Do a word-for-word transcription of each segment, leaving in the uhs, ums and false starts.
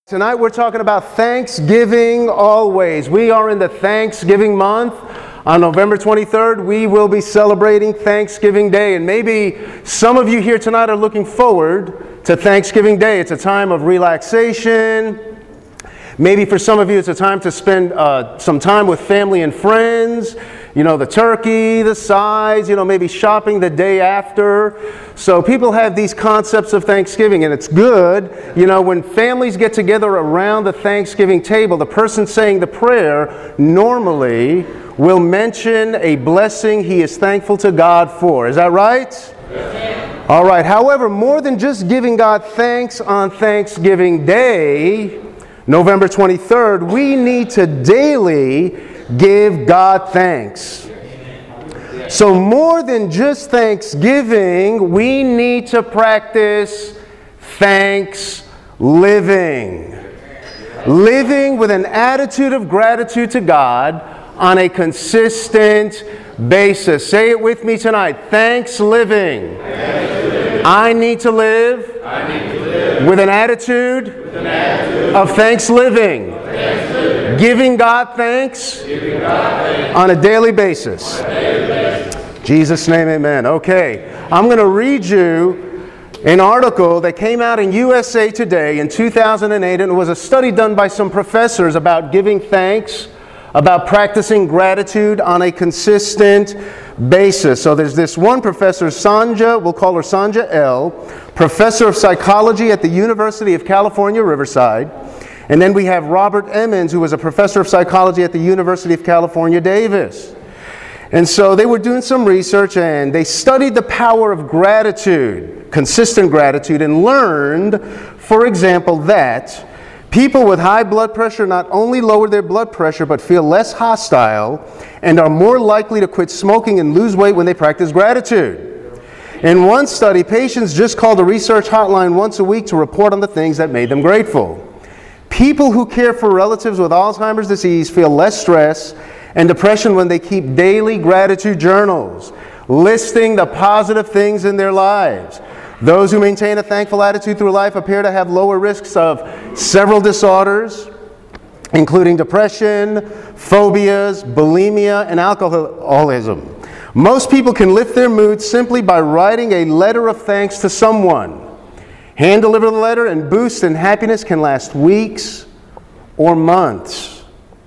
Tonight we're talking about Thanksgiving always. We are in the Thanksgiving month. On November twenty-third, we will be celebrating Thanksgiving Day. And maybe some of you here tonight are looking forward to Thanksgiving Day. It's a time of relaxation. Maybe for some of you it's a time to spend uh, some time with family and friends. You know, the turkey, the sides, you know, maybe shopping the day after. So people have these concepts of Thanksgiving, and it's good. You know, when families get together around the Thanksgiving table, the person saying the prayer normally will mention a blessing he is thankful to God for. Is that right? Yes. All right. However, more than just giving God thanks on Thanksgiving Day, November twenty-third, we need to daily give God thanks. So more than just Thanksgiving, we need to practice thanks living. Living with an attitude of gratitude to God on a consistent basis. Say it with me tonight. Thanks living. I need to live, I need to live with an attitude, with an attitude of thanks living. Thanks living. Giving God thanks, Giving God thanks on a daily basis. On a daily basis. Jesus' name, amen. Okay, I'm going to read you an article that came out in U S A Today in two thousand eight, and it was a study done by some professors about giving thanks, about practicing gratitude on a consistent basis. So there's this one professor, Sanja, we'll call her Sanja L., professor of psychology at the University of California, Riverside. And then we have Robert Emmons, who was a professor of psychology at the University of California, Davis. And so they were doing some research, and they studied the power of gratitude, consistent gratitude, and learned, for example, that people with high blood pressure not only lower their blood pressure, but feel less hostile and are more likely to quit smoking and lose weight when they practice gratitude. In one study, patients just called the research hotline once a week to report on the things that made them grateful. People who care for relatives with Alzheimer's disease feel less stress and depression when they keep daily gratitude journals, listing the positive things in their lives. Those who maintain a thankful attitude through life appear to have lower risks of several disorders, including depression, phobias, bulimia, and alcoholism. Most people can lift their mood simply by writing a letter of thanks to someone. Hand-deliver the letter, and boost in happiness can last weeks or months.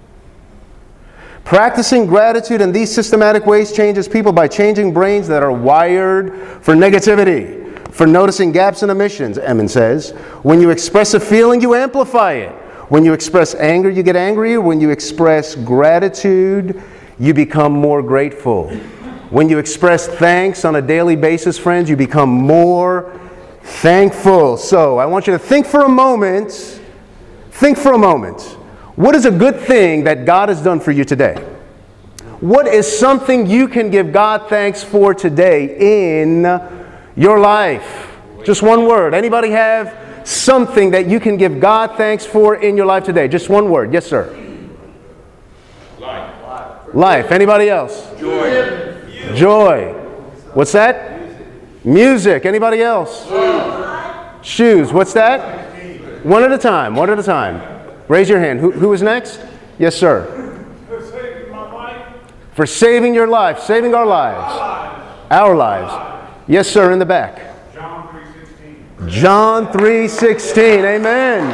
Practicing gratitude in these systematic ways changes people by changing brains that are wired for negativity. For noticing gaps in emissions, Emmons says. When you express a feeling, you amplify it. When you express anger, you get angrier. When you express gratitude, you become more grateful. When you express thanks on a daily basis, friends, you become more thankful. So I want you to think for a moment, think for a moment. What is a good thing that God has done for you today? What is something you can give God thanks for today in your life? Just one word. Anybody have something that you can give God thanks for in your life today? Just one word. Yes, sir. Life. Life. Anybody else? Joy. Joy. What's that? Music. Anybody else? Shoes. Shoes. What's that? One at a time. One at a time. Raise your hand. Who, who is next? Yes, sir. For saving my life. For saving your life. Saving our lives. Our lives. Yes, sir, in the back. John three sixteen. John three sixteen. Amen.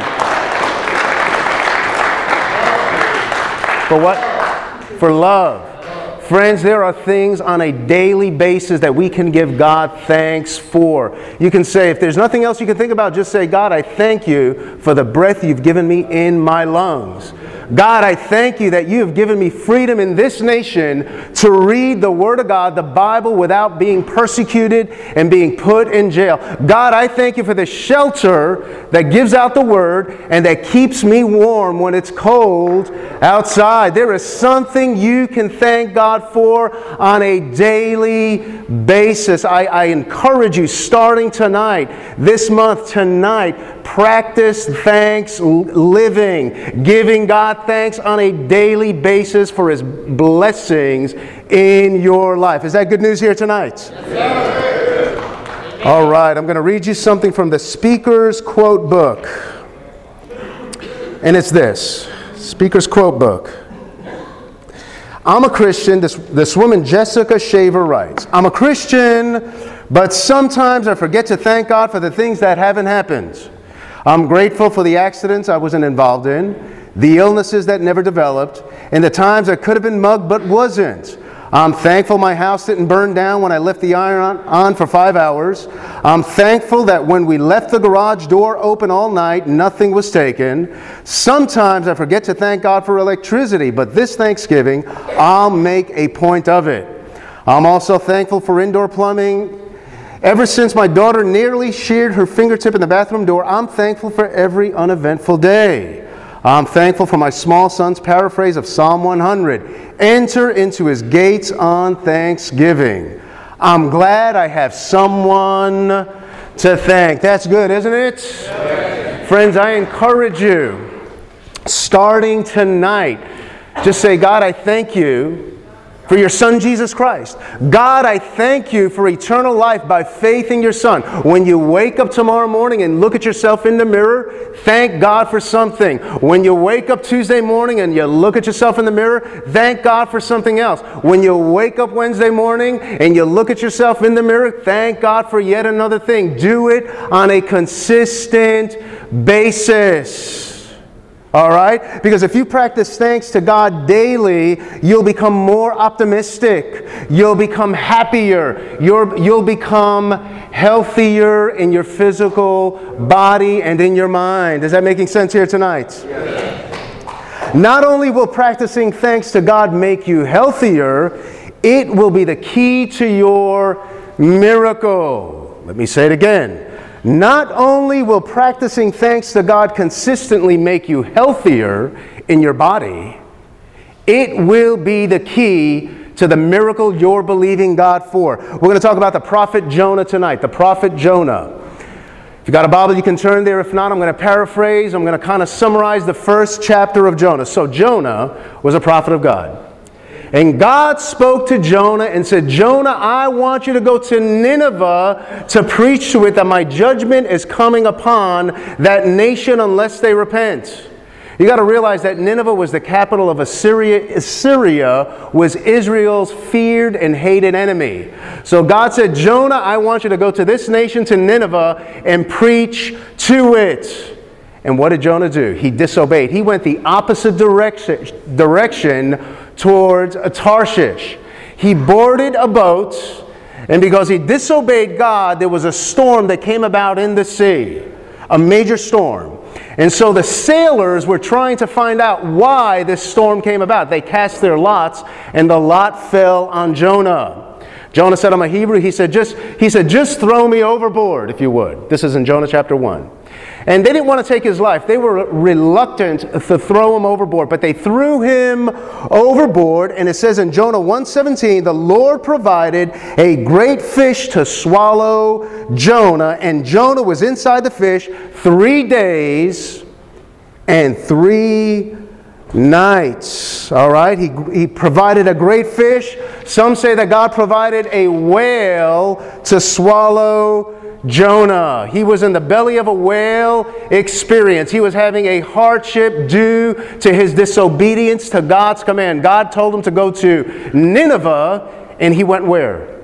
For what? For love. Friends, there are things on a daily basis that we can give God thanks for. You can say, if there's nothing else you can think about, just say, God, I thank you for the breath you've given me in my lungs. God, I thank you that you have given me freedom in this nation to read the Word of God, the Bible, without being persecuted and being put in jail. God, I thank you for the shelter that gives out the Word and that keeps me warm when it's cold outside. There is something you can thank God for on a daily basis. I, I encourage you, starting tonight, this month, tonight, practice thanks living, giving God thanks on a daily basis for His blessings in your life. Is that good news here tonight? Yes, all right, I'm going to read you something from the Speaker's Quote Book. and it's this Speaker's Quote Book. I'm a Christian. This, this woman, Jessica Shaver, writes, I'm a Christian, but sometimes I forget to thank God for the things that haven't happened. I'm grateful for the accidents I wasn't involved in, the illnesses that never developed, and the times I could have been mugged but wasn't. I'm thankful my house didn't burn down when I left the iron on for five hours. I'm thankful that when we left the garage door open all night, nothing was taken. Sometimes I forget to thank God for electricity, but this Thanksgiving, I'll make a point of it. I'm also thankful for indoor plumbing. Ever since my daughter nearly sheared her fingertip in the bathroom door, I'm thankful for every uneventful day. I'm thankful for my small son's paraphrase of Psalm one hundred. Enter into his gates on thanksgiving. I'm glad I have someone to thank. That's good, isn't it? Yes. Friends, I encourage you, starting tonight, just say, God, I thank you for your Son, Jesus Christ. God, I thank you for eternal life by faith in your Son. When you wake up tomorrow morning and look at yourself in the mirror, thank God for something. When you wake up Tuesday morning and you look at yourself in the mirror, thank God for something else. When you wake up Wednesday morning and you look at yourself in the mirror, thank God for yet another thing. Do it on a consistent basis. All right? Because if you practice thanks to God daily, you'll become more optimistic. You'll become happier. You're, you'll become healthier in your physical body and in your mind. Is that making sense here tonight? Yes. Not only will practicing thanks to God make you healthier, it will be the key to your miracle. Let me say it again. Not only will practicing thanks to God consistently make you healthier in your body, it will be the key to the miracle you're believing God for. We're going to talk about the prophet Jonah tonight. The prophet Jonah. If you got a Bible, you can turn there. If not, I'm going to paraphrase. I'm going to kind of summarize the first chapter of Jonah. So Jonah was a prophet of God. And God spoke to Jonah and said, Jonah, I want you to go to Nineveh to preach to it that my judgment is coming upon that nation unless they repent. You got to realize that Nineveh was the capital of Assyria. Assyria was Israel's feared and hated enemy. So God said, Jonah, I want you to go to this nation, to Nineveh, and preach to it. And what did Jonah do? He disobeyed. He went the opposite direction, direction towards Tarshish. He boarded a boat, and because he disobeyed God, there was a storm that came about in the sea, a major storm. And so the sailors were trying to find out why this storm came about. They cast their lots, and the lot fell on Jonah. Jonah said, I'm a Hebrew. He said, just, he said, just throw me overboard, if you would. This is in Jonah chapter one. And they didn't want to take his life. They were reluctant to throw him overboard. But they threw him overboard. And it says in Jonah one seventeen, the Lord provided a great fish to swallow Jonah. And Jonah was inside the fish three days and three nights. All right? He, he provided a great fish. Some say that God provided a whale to swallow Jonah. He was in the belly of a whale experience. He was having a hardship due to his disobedience to God's command. God told him to go to Nineveh, and he went where?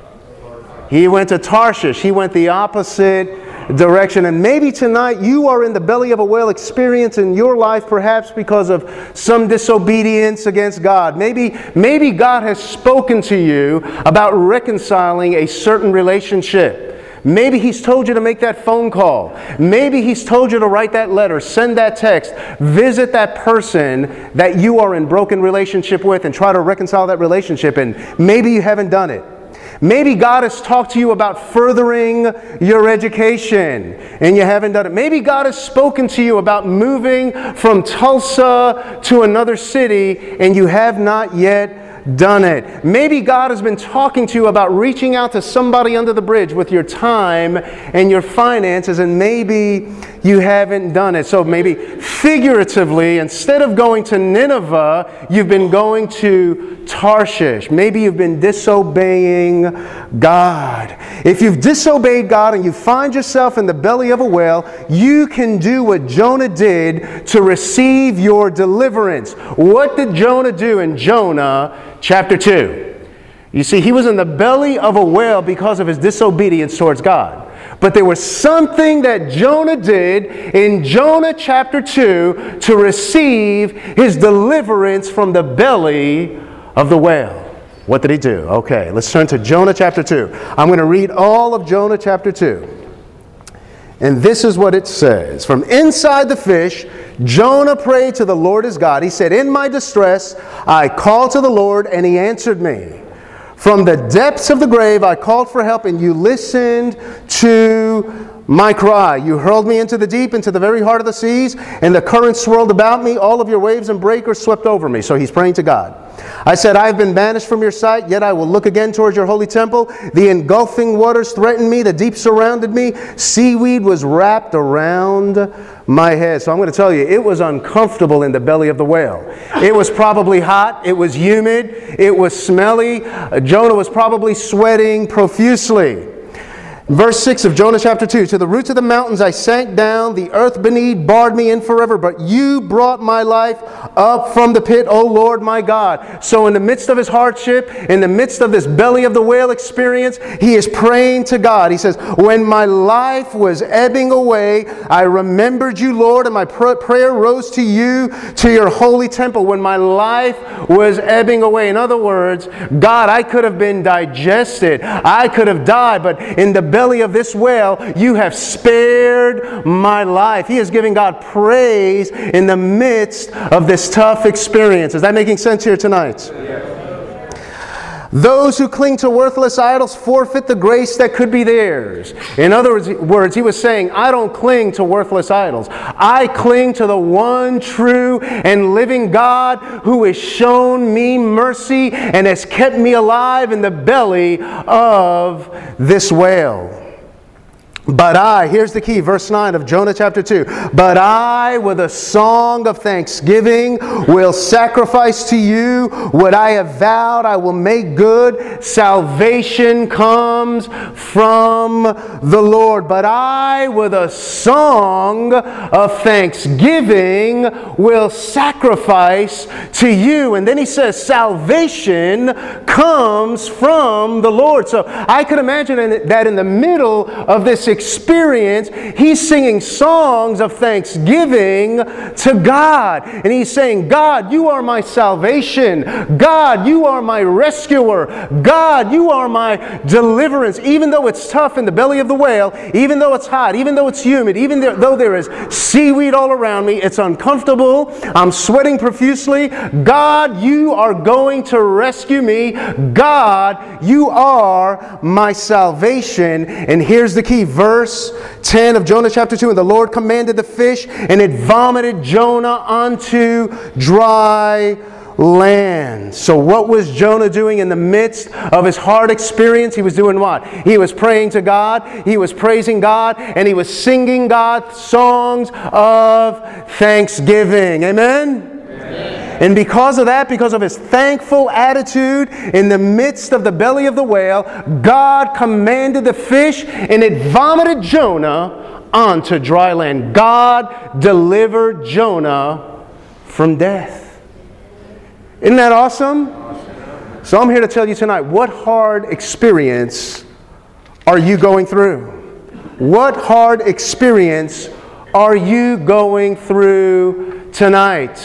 He went to Tarshish. He went the opposite direction. And maybe tonight you are in the belly of a whale experience in your life, perhaps because of some disobedience against God. Maybe, maybe God has spoken to you about reconciling a certain relationship. Maybe He's told you to make that phone call. Maybe He's told you to write that letter, send that text, visit that person that you are in broken relationship with and try to reconcile that relationship. And maybe you haven't done it. Maybe God has talked to you about furthering your education and you haven't done it. Maybe God has spoken to you about moving from Tulsa to another city and you have not yet done it. Maybe God has been talking to you about reaching out to somebody under the bridge with your time and your finances, and maybe you haven't done it. So maybe figuratively, instead of going to Nineveh, you've been going to Tarshish. Maybe you've been disobeying God. If you've disobeyed God and you find yourself in the belly of a whale, you can do what Jonah did to receive your deliverance. What did Jonah do in Jonah chapter two? You see, he was in the belly of a whale because of his disobedience towards God. But there was something that Jonah did in Jonah chapter two to receive his deliverance from the belly of the whale. What did he do? Okay, let's turn to Jonah chapter two. I'm going to read all of Jonah chapter two. And this is what it says. From inside the fish, Jonah prayed to the Lord his God. He said, "In my distress, I called to the Lord, and he answered me. From the depths of the grave I called for help, and you listened to my cry. You hurled me into the deep, into the very heart of the seas, and the currents swirled about me. All of your waves and breakers swept over me." So he's praying to God. "I said, I have been banished from your sight, yet I will look again towards your holy temple. The engulfing waters threatened me. The deep surrounded me. Seaweed was wrapped around my head." So I'm going to tell you, it was uncomfortable in the belly of the whale. It was probably hot. It was humid. It was smelly. Jonah was probably sweating profusely. Verse six of Jonah chapter two, "To the roots of the mountains I sank down, the earth beneath barred me in forever, but you brought my life up from the pit, O Lord my God." So in the midst of his hardship, in the midst of this belly of the whale experience, he is praying to God. He says, "When my life was ebbing away, I remembered you, Lord, and my pr- prayer rose to you, to your holy temple." When my life was ebbing away. In other words, God, I could have been digested. I could have died, but in the belly of this whale, you have spared my life. He is giving God praise in the midst of this tough experience. Is that making sense here tonight? Yes. Those who cling to worthless idols forfeit the grace that could be theirs. In other words, he was saying, I don't cling to worthless idols. I cling to the one true and living God who has shown me mercy and has kept me alive in the belly of this whale. But I, here's the key, verse nine of Jonah chapter two. "But I, with a song of thanksgiving, will sacrifice to you what I have vowed. I will make good. Salvation comes from the Lord. But I, with a song of thanksgiving, will sacrifice to you." And then he says, salvation comes from the Lord. So I could imagine that in the middle of this experience, he's singing songs of thanksgiving to God. And he's saying, God, you are my salvation. God, you are my rescuer. God, you are my deliverance. Even though it's tough in the belly of the whale, even though it's hot, even though it's humid, even though there is seaweed all around me, it's uncomfortable, I'm sweating profusely, God, you are going to rescue me. God, you are my salvation. And here's the key, verse ten of Jonah chapter two. "And the Lord commanded the fish, and it vomited Jonah onto dry land." So what was Jonah doing in the midst of his hard experience? He was doing what? He was praying to God, he was praising God, and he was singing God songs of thanksgiving. Amen? And because of that, because of his thankful attitude in the midst of the belly of the whale, God commanded the fish and it vomited Jonah onto dry land. God delivered Jonah from death. Isn't that awesome? So I'm here to tell you tonight, what hard experience are you going through? What hard experience are you going through tonight?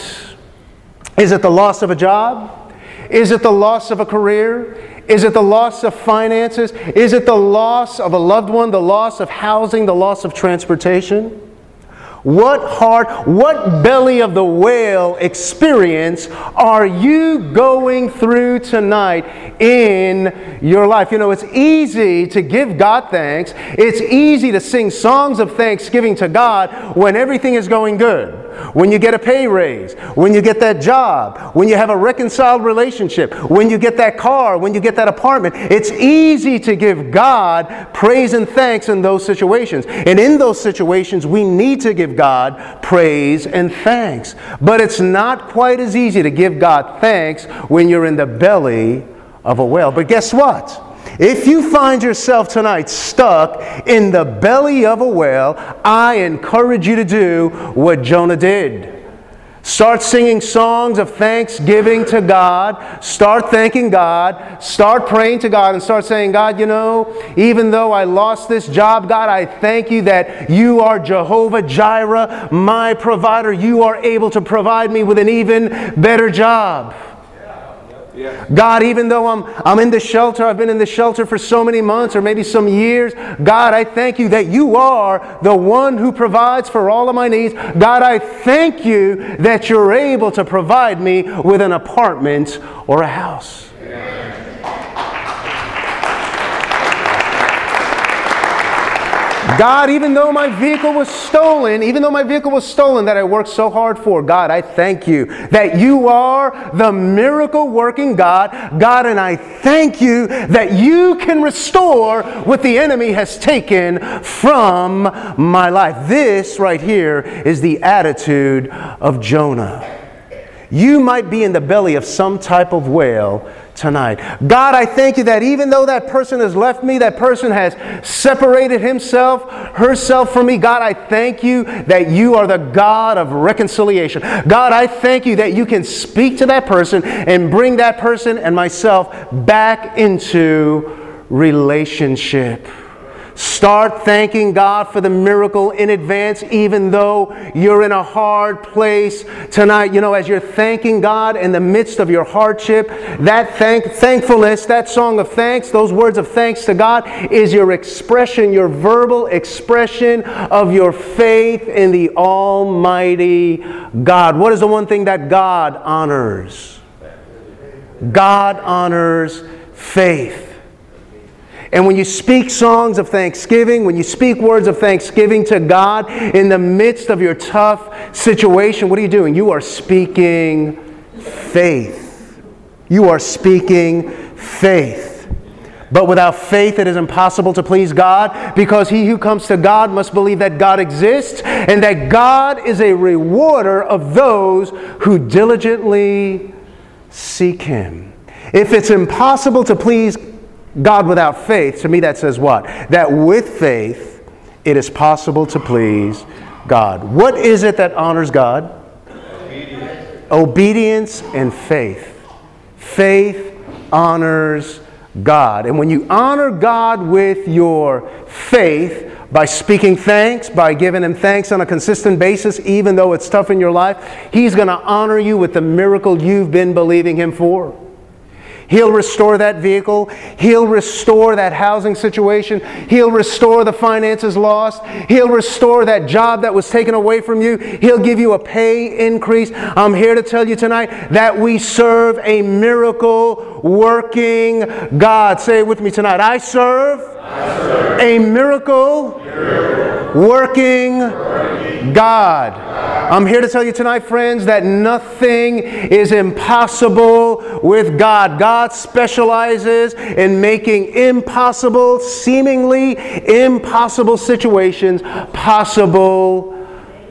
Is it the loss of a job? Is it the loss of a career? Is it the loss of finances? Is it the loss of a loved one? The loss of housing? The loss of transportation? What hard, what belly of the whale experience are you going through tonight in your life? You know, it's easy to give God thanks. It's easy to sing songs of thanksgiving to God when everything is going good. when you get a pay raise, when you get that job, when you have a reconciled relationship, when you get that car, when you get that apartment. It's easy to give God praise and thanks in those situations. And in those situations, we need to give God praise and thanks. But it's not quite as easy to give God thanks when you're in the belly of a whale. But guess what? If you find yourself tonight stuck in the belly of a whale, I encourage you to do what Jonah did. Start singing songs of thanksgiving to God. Start thanking God. Start praying to God and start saying, God, you know, even though I lost this job, God, I thank you that you are Jehovah Jireh, my provider. You are able to provide me with an even better job. Yeah. God, even though I'm I'm in the shelter, I've been in the shelter for so many months or maybe some years, God, I thank you that you are the one who provides for all of my needs. God, I thank you that you're able to provide me with an apartment or a house. Yeah. God, even though my vehicle was stolen, even though my vehicle was stolen that I worked so hard for, God, I thank you that you are the miracle working God. God, and I thank you that you can restore what the enemy has taken from my life. This right here is the attitude of Jonah. You might be in the belly of some type of whale tonight. God, I thank you that even though that person has left me, that person has separated himself, herself from me, God, I thank you that you are the God of reconciliation. God, I thank you that you can speak to that person and bring that person and myself back into relationship. Start thanking God for the miracle in advance, even though you're in a hard place tonight. You know, as you're thanking God in the midst of your hardship, that thank, thankfulness, that song of thanks, those words of thanks to God is your expression, your verbal expression of your faith in the Almighty God. What is the one thing that God honors? God honors faith. And when you speak songs of thanksgiving, when you speak words of thanksgiving to God in the midst of your tough situation, what are you doing? You are speaking faith. You are speaking faith. But without faith, it is impossible to please God, because he who comes to God must believe that God exists and that God is a rewarder of those who diligently seek Him. If it's impossible to please God without faith, to me that says what? That with faith, it is possible to please God. What is it that honors God? Obedience. Obedience and faith. Faith honors God. And when you honor God with your faith, by speaking thanks, by giving Him thanks on a consistent basis, even though it's tough in your life, He's going to honor you with the miracle you've been believing Him for. He'll restore that vehicle. He'll restore that housing situation. He'll restore the finances lost. He'll restore that job that was taken away from you. He'll give you a pay increase. I'm here to tell you tonight that we serve a miracle working God. Say it with me tonight. I serve, I serve a miracle, miracle working, working God. God. I'm here to tell you tonight, friends, that nothing is impossible with God. God specializes in making impossible, seemingly impossible situations possible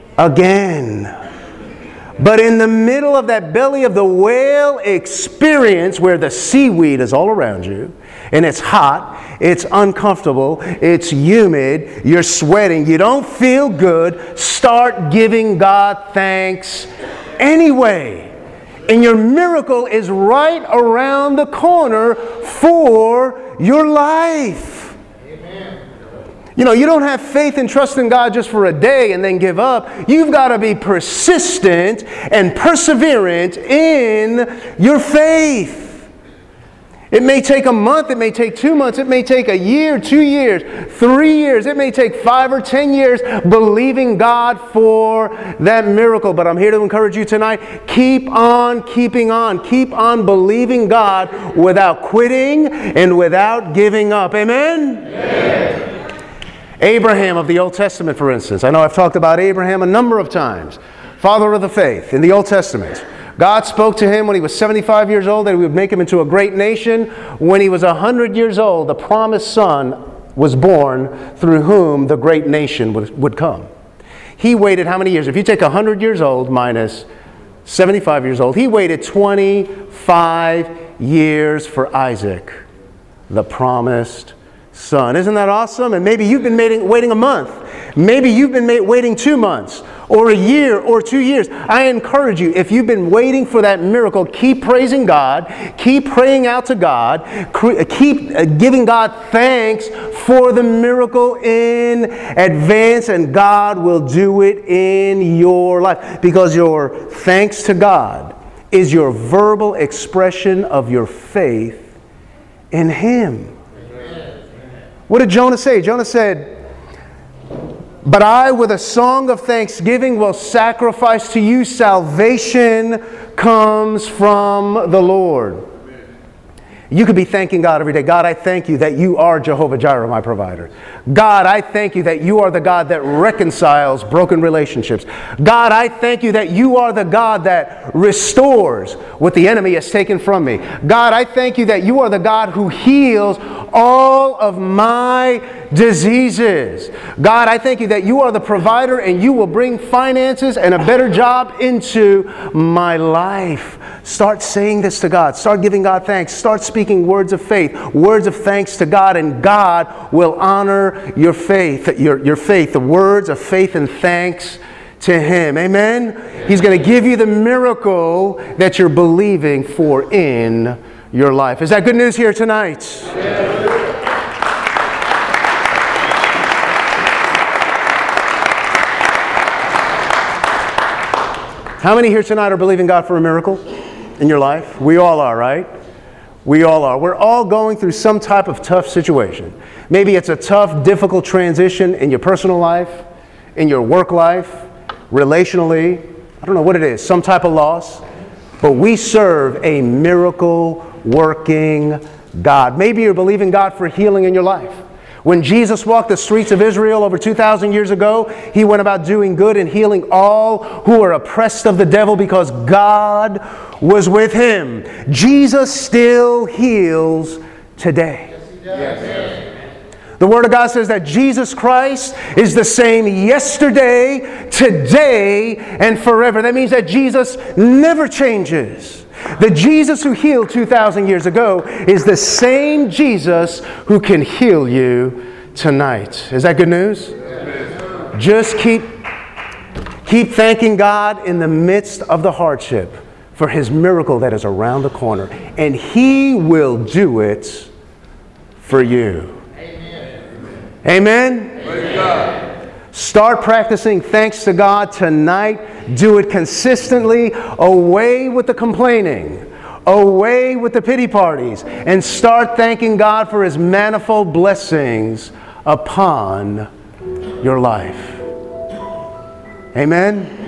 again. But in the middle of that belly of the whale experience, where the seaweed is all around you, and it's hot, it's uncomfortable, it's humid, you're sweating, you don't feel good, start giving God thanks anyway. And your miracle is right around the corner for your life. You know, you don't have faith and trust in God just for a day and then give up. You've got to be persistent and perseverant in your faith. It may take a month, it may take two months, it may take a year, two years, three years, it may take five or ten years believing God for that miracle. But I'm here to encourage you tonight, keep on keeping on. Keep on believing God without quitting and without giving up. Amen? Amen. Abraham of the Old Testament, for instance. I know I've talked about Abraham a number of times. father of the faith in the Old Testament. God spoke to him when he was seventy-five years old that he would make him into a great nation. When he was one hundred years old, the promised son was born through whom the great nation would, would come. He waited how many years? If you take one hundred years old minus seventy-five years old, he waited twenty-five years for Isaac, the promised son. Isn't that awesome? And maybe you've been waiting, waiting a month. Maybe you've been waiting two months or a year or two years. I encourage you, if you've been waiting for that miracle, keep praising God, keep praying out to God, keep giving God thanks for the miracle in advance, and God will do it in your life, because your thanks to God is your verbal expression of your faith in Him. What did Jonah say? Jonah said, "But I, with a song of thanksgiving, will sacrifice to you. Salvation comes from the Lord." You could be thanking God every day. God, I thank you that you are Jehovah Jireh, my provider. God, I thank you that you are the God that reconciles broken relationships. God, I thank you that you are the God that restores what the enemy has taken from me. God, I thank you that you are the God who heals all of my diseases. God, I thank you that you are the provider and you will bring finances and a better job into my life. Start saying this to God. Start giving God thanks. Start speaking words of faith, words of thanks to God, and God will honor your faith, your, your faith, the words of faith and thanks to Him. Amen? He's going to give you the miracle that you're believing for in your life. Is that good news here tonight? How many here tonight are believing God for a miracle in your life? We all are, right? We all are. We're all going through some type of tough situation. Maybe it's a tough, difficult transition in your personal life, in your work life, relationally. I don't know what it is, some type of loss. But we serve a miracle-working God. Maybe you're believing God for healing in your life. When Jesus walked the streets of Israel over two thousand years ago, He went about doing good and healing all who were oppressed of the devil because God was with Him. Jesus still heals today. Yes. The Word of God says that Jesus Christ is the same yesterday, today, and forever. That means that Jesus never changes. The Jesus who healed two thousand years ago is the same Jesus who can heal you tonight. Is that good news? Yes. Just keep, keep thanking God in the midst of the hardship for His miracle that is around the corner. And He will do it for you. Amen? Amen? Praise God. Start practicing thanks to God tonight. Do it consistently. Away with the complaining. Away with the pity parties. And start thanking God for His manifold blessings upon your life. Amen?